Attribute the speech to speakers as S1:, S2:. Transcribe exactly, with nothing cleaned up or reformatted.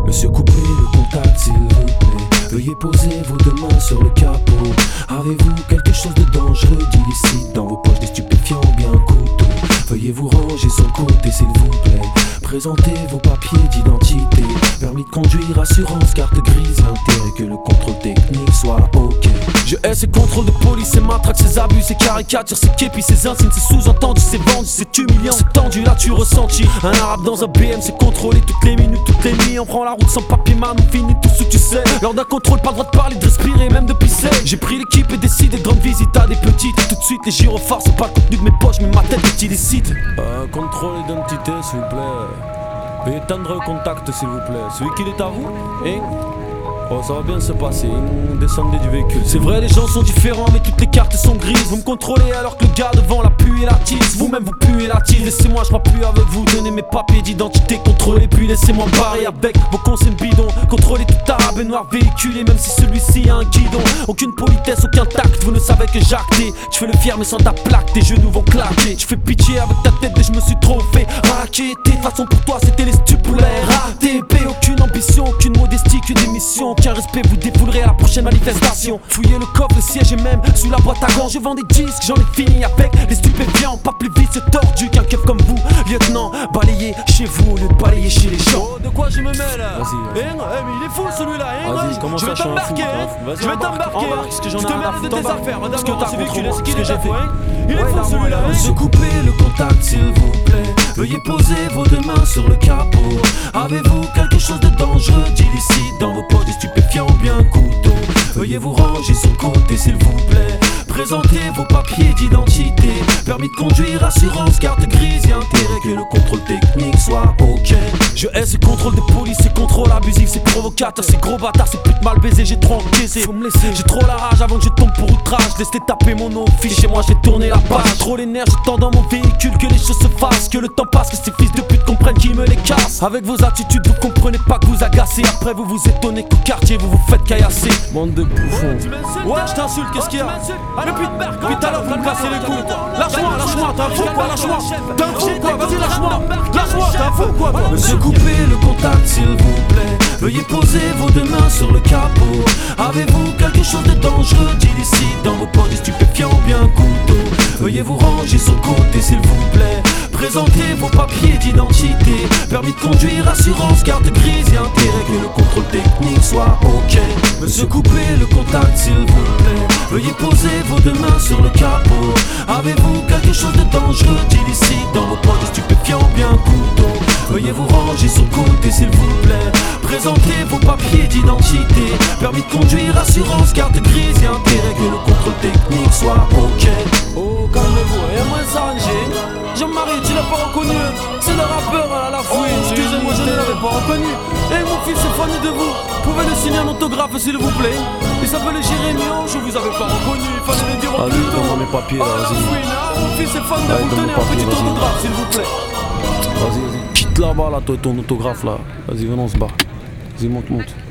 S1: Monsieur, coupez le contact s'il vous plaît. Veuillez poser vos deux mains sur le capot. Avez-vous quelque chose de dangereux, d'illicite dans vos poches, des stupéfiants ou bien un couteau? Veuillez vous ranger sur le côté s'il vous plaît. Présentez vos papiers d'identité. Permis de conduire, assurance, carte grise. L'intérêt que le contrôle technique soit ok. Je hais ces contrôles de police, ces matraques, ces abus, ces caricatures, ces képis, ces insignes, ces sous-entendus, ces vendus, c'est humiliant, c'est tendu, là tu ressentis. Un arabe dans un B M, c'est contrôlé toutes les minutes, toutes les nuits. On prend la route sans papier, man, on finit tout ce que tu sais. Lors d'un contrôle, pas le droit de parler, de respirer, même de pisser. J'ai pris l'équipe et décidé de rendre visite à des petites. Et tout de suite, les gyrophares, c'est pas le contenu de mes poches, mais ma tête est illicite. Euh, contrôle d'identité, s'il vous plaît. Veuillez tendre le contact, s'il vous plaît. Celui qui est à vous, hein? Oh, ça va bien se passer, descendez du véhicule. C'est vrai, les gens sont différents, mais toutes les cartes sont grises. Vous me contrôlez alors que le gars devant la pue et la tisse. Vous-même vous puez la tisse. Laissez-moi, je plus avec vous. Donnez mes papiers d'identité, contrôlez, puis laissez-moi barrer avec vos consignes bidons. Contrôlez tout arabe et noir véhiculé, même si celui-ci a un guidon. Aucune politesse, aucun tact, vous ne savez que jacter. Je fais le fier, mais sans ta plaque, tes genoux vont claquer. Je fais pitié avec ta tête, mais je me suis trop fait raqueter. De toute façon, pour toi, c'était les stupulaires. A T P, aucune ambition, aucune modestie, que des missions. Aucun respect, vous défoulerez à la prochaine manifestation. Fouillez le coffre, le siège et même sous la boîte à gants. Je vends des disques, j'en ai fini avec les stupéfiants. Pas plus vite, c'est tordu qu'un keuf comme vous, lieutenant. Balayez chez vous au lieu de balayer chez les gens. Oh, de quoi je me mêle là? Vas-y, hein? Eh, mais il est fou celui-là, hein? Vas-y, comment ça, je vais t'embarquer, hein? Je vais t'embarquer, parce que j'en ai rien à foutre. Je te mêle de tes affaires, madame, dans ce véhicule, est-ce qu'il est déjà fait? Il est fou celui-là, hein? Monsieur, coupez le contact s'il vous plaît. Veuillez poser vos deux mains sur le capot. Avez-vous quelque chose de dangereux, d'illicite dans vos poches, des stupéfiants ou bien un couteau? Veuillez vous ranger sur le côté s'il vous plaît. Présentez vos papiers d'identité. Permis de conduire, assurance, carte grise. Et intérêt que le contrôle technique soit ok. Je hais ces contrôles de police, ces contrôles abusifs, ces provocateurs, ces gros bâtards, ces putes mal baisées. J'ai trop encaissé, faut me laisser. J'ai trop la rage avant que je tombe pour outrage. Laisse-les taper mon nom au fiche et moi j'ai tourné la page. Trop les nerfs, je tends dans mon véhicule, que les choses se fassent, que le temps passe, que ces fils de pute comprennent qui me les casse. Avec vos attitudes, vous comprenez pas que vous agacez. Après vous vous étonnez qu'au quartier vous vous faites caillasser. Bande de bouffons. Ouais, je t'insulte, qu'est-ce qu'il y a? Allez, puis tout à l'heure, vous me cassez les couilles. Lâche-moi, lâche-moi, t'es un fou quoi, lâche-moi. T'es un fou quoi, vas-y, lâche-moi. Lâche-moi, t'es un fou quoi. Monsieur, coupez le contact s'il vous plaît. Veuillez poser vos deux mains sur le capot. Avez-vous quelque chose de dangereux, d'illicite dans vos poches, des stupéfiants ou bien un couteau? Veuillez vous ranger sur le côté s'il vous plaît. Présentez vos papiers d'identité. Permis de conduire, assurance, carte grise. Et intérêt que le contrôle technique soit ok. Monsieur, coupez le contact s'il vous plaît. Veuillez poser vos deux mains sur le capot. Avez-vous quelque chose de dangereux, d'illicite dans vos poches, des stupéfiants ou bien un couteau? Veuillez vous ranger sur le côté s'il vous plaît. Présentez vos papiers d'identité. Permis de conduire, assurance, carte grise. Et intérêt que le contrôle technique soit ok. Oh, calmez-vous, et moins s'arranger. Jean-Marie, tu l'as pas reconnu? C'est le rappeur à la fouine. Oh, excusez-moi, je ne l'avais pas reconnu. Et mon fils est fan de vous. Pouvez le signer un autographe s'il vous plaît. Il s'appelle Jérémy, je vous avais pas reconnu. Il fallait le dire en plus tôt.
S2: Mes papiers, là,
S1: vas-y. Mon fils est fan de vous. Tenez un petit autographe s'il vous plaît.
S2: Vas-y, vas-y. Quitte là-bas, là, toi et ton autographe là. Vas-y, venons, on se bat. Vas-y, monte, monte.